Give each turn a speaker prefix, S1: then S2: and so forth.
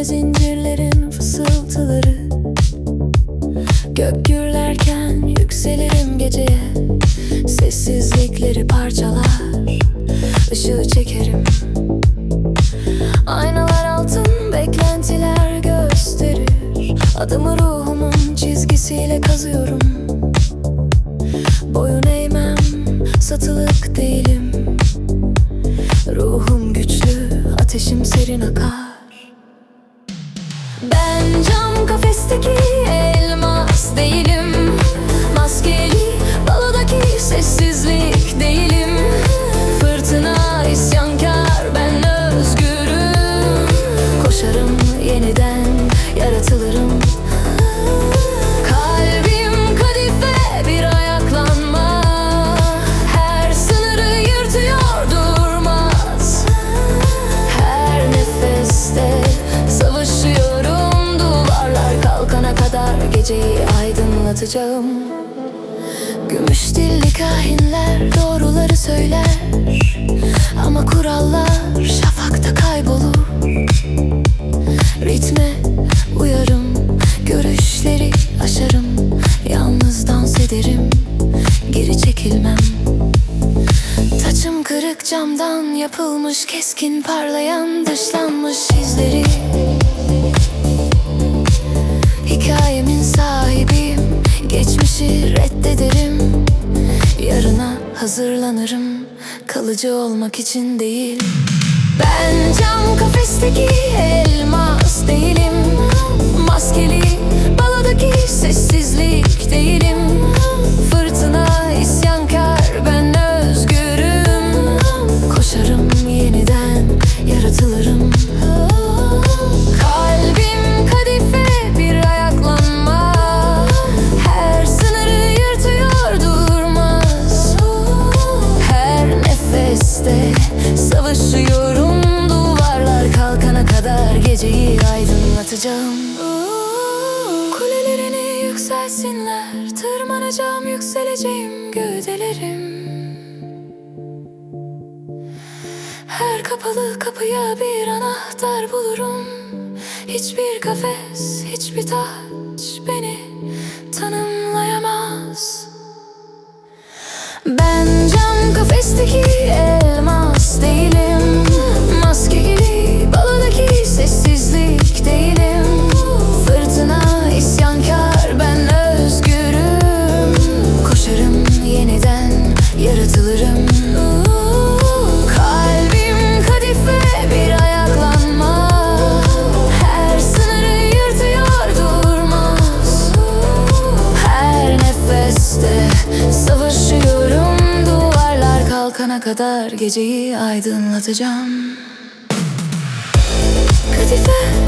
S1: ve zincirlerin fısıltıları. Gök gürlerken yükselirim geceye. Sessizlikleri parçalar, ışığı çekerim. Aynalar altın beklentiler gösterir. Adımı ruhumun çizgisiyle kazıyorum. Boyun eğmem, satılık değilim. Ruhum güçlü, ateşim serin akar. Ben cam kafesteki elmas değilim. Maskeli balodaki sessizlik değilim. Fırtına isyankar, ben özgürüm. Koşarım yeniden, yaratılırım. Kalbim kadife bir ayaklanma. Her sınırı yırtıyor durmaz. Her nefeste savaşıyorum. Duvarlar kalkana kadar geceyi aydınlatacağım. Gümüş dilli kahinler doğruları söyler. Ama kurallar şafakta kaybolur. Ritme uyarım, görüşleri aşarım. Yalnız dans ederim, geri çekilmem. Taçım kırık camdan yapılmış, keskin parlayan dışlanmış izleri. Hikayemin sahibiyim, geçmişi reddederim. Yarına hazırlanırım, kalıcı olmak için değil. Ben cam kafesteki elmas değilim. Maskeli balodaki sessizlik değilim. Fırtına isyankar, ben özgürüm. Koşarım yeniden, yaratılırım. Kalbim kadife bir ayaklanma. Her sınırı yırtıyor durmaz. Her nefeste savaşıyorum. Duvarlar kalkana kadar geceyi aydınlatacağım. Kulelerini yükselsinler, tırmanacağım, yükseleceğim gövdelerim. Her kapalı kapıya bir anahtar bulurum. Hiçbir kafes, hiçbir taç beni tanımlayamaz. Ben cam kafesteki elmas değilim. Maskeli balodaki sessizlik değilim. Fırtına isyankar, ben özgürüm. Koşarım yeniden, yaratılırım. Kalbim kadife bir ayaklanma. Her sınırı yırtıyor durmaz. Her nefeste savaşıyorum. Duvarlar kalkana kadar geceyi aydınlatacağım. Kadife